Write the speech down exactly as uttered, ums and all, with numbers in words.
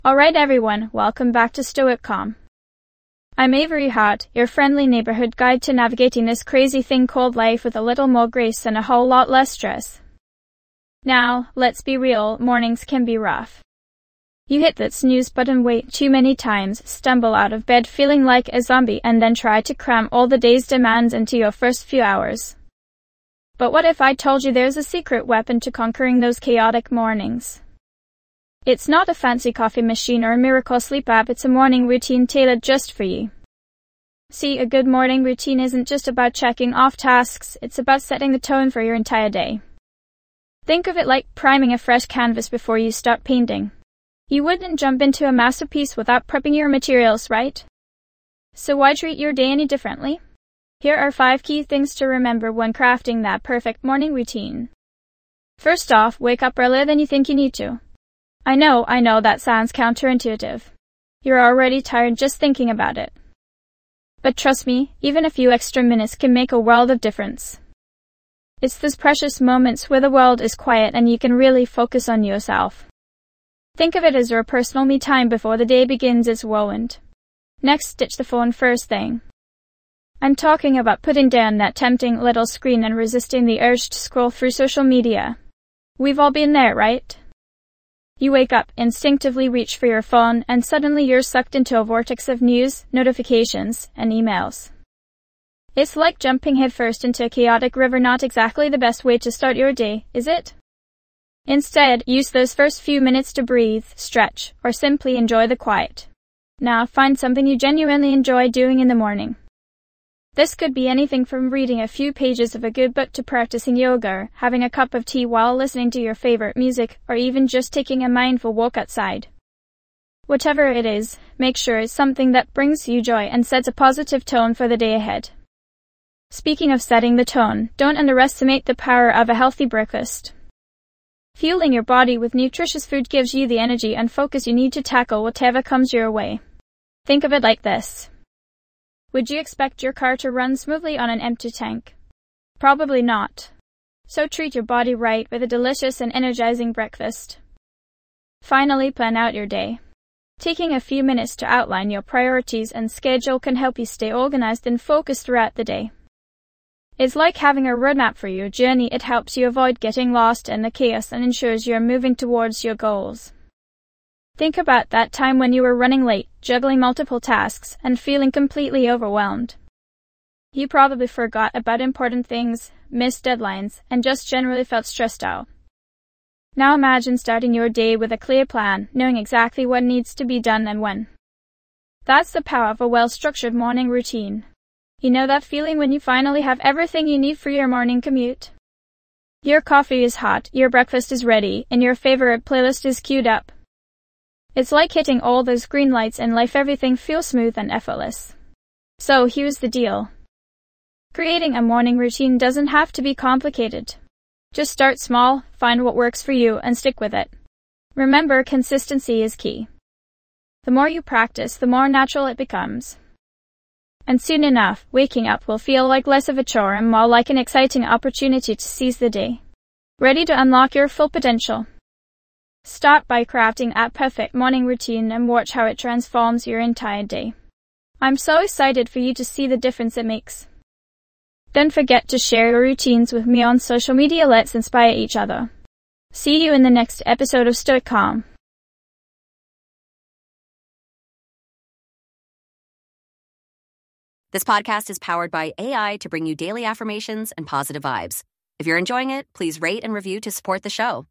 Alright everyone, welcome back to Stoic Calm. I'm Avery Hart, your friendly neighborhood guide to navigating this crazy thing called life with a little more grace and a whole lot less stress. Now, let's be real, mornings can be rough. You hit that snooze button way too many times, stumble out of bed feeling like a zombie, and then try to cram all the day's demands into your first few hours. But what if I told you there's a secret weapon to conquering those chaotic mornings? It's not a fancy coffee machine or a miracle sleep app, it's a morning routine tailored just for you. See, a good morning routine isn't just about checking off tasks, it's about setting the tone for your entire day. Think of it like priming a fresh canvas before you start painting. You wouldn't jump into a masterpiece without prepping your materials, right? So why treat your day any differently? Here are five key things to remember when crafting that perfect morning routine. First off, wake up earlier than you think you need to. I know, I know that sounds counterintuitive. You're already tired just thinking about it. But trust me, even a few extra minutes can make a world of difference. It's those precious moments where the world is quiet and you can really focus on yourself. Think of it as your personal me time before the day begins its whirlwind. Next, ditch the phone first thing. I'm talking about putting down that tempting little screen and resisting the urge to scroll through social media. We've all been there, right? You wake up, instinctively reach for your phone, and suddenly you're sucked into a vortex of news, notifications, and emails. It's like jumping headfirst into a chaotic river, not exactly the best way to start your day, is it? Instead, use those first few minutes to breathe, stretch, or simply enjoy the quiet. Now, find something you genuinely enjoy doing in the morning. This could be anything from reading a few pages of a good book to practicing yoga, having a cup of tea while listening to your favorite music, or even just taking a mindful walk outside. Whatever it is, make sure it's something that brings you joy and sets a positive tone for the day ahead. Speaking of setting the tone, don't underestimate the power of a healthy breakfast. Fueling your body with nutritious food gives you the energy and focus you need to tackle whatever comes your way. Think of it like this. Would you expect your car to run smoothly on an empty tank? Probably not. So treat your body right with a delicious and energizing breakfast. Finally, plan out your day. Taking a few minutes to outline your priorities and schedule can help you stay organized and focused throughout the day. It's like having a roadmap for your journey. It helps you avoid getting lost in the chaos and ensures you're moving towards your goals. Think about that time when you were running late, juggling multiple tasks, and feeling completely overwhelmed. You probably forgot about important things, missed deadlines, and just generally felt stressed out. Now imagine starting your day with a clear plan, knowing exactly what needs to be done and when. That's the power of a well-structured morning routine. You know that feeling when you finally have everything you need for your morning commute? Your coffee is hot, your breakfast is ready, and your favorite playlist is queued up. It's like hitting all those green lights in life. Everything feels smooth and effortless. So here's the deal. Creating a morning routine doesn't have to be complicated. Just start small, find what works for you, and stick with it. Remember, consistency is key. The more you practice, the more natural it becomes. And soon enough, waking up will feel like less of a chore and more like an exciting opportunity to seize the day. Ready to unlock your full potential? Start by crafting a perfect morning routine and watch how it transforms your entire day. I'm so excited for you to see the difference it makes. Don't forget to share your routines with me on social media. Let's inspire each other. See you in the next episode of Stoic Calm. This podcast is powered by A I to bring you daily affirmations and positive vibes. If you're enjoying it, please rate and review to support the show.